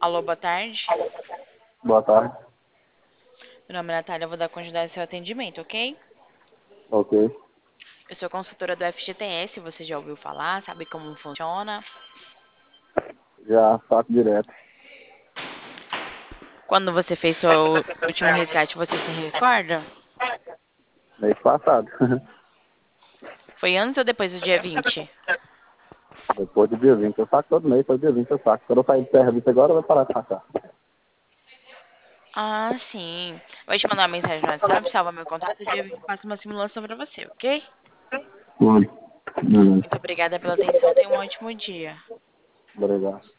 Alô, boa tarde. Boa tarde. Meu nome é Natália, eu vou dar continuidade ao seu atendimento, ok? Ok. Eu sou consultora do FGTS, você já ouviu falar, sabe como funciona? Já saco direto. Quando você fez seu último resgate, você se recorda? Mês passado. Foi antes ou depois do dia 20? Depois do dia 20. Eu saco todo mês, todo dia 20 eu saco. Quando eu sair de serviço agora, eu vou parar de sacar. Ah, sim. Vou te mandar uma mensagem no WhatsApp, salva meu contato, o dia 20 eu faço uma simulação pra você, ok? Hum. Muito obrigada pela atenção, tenha um ótimo dia. Obrigado.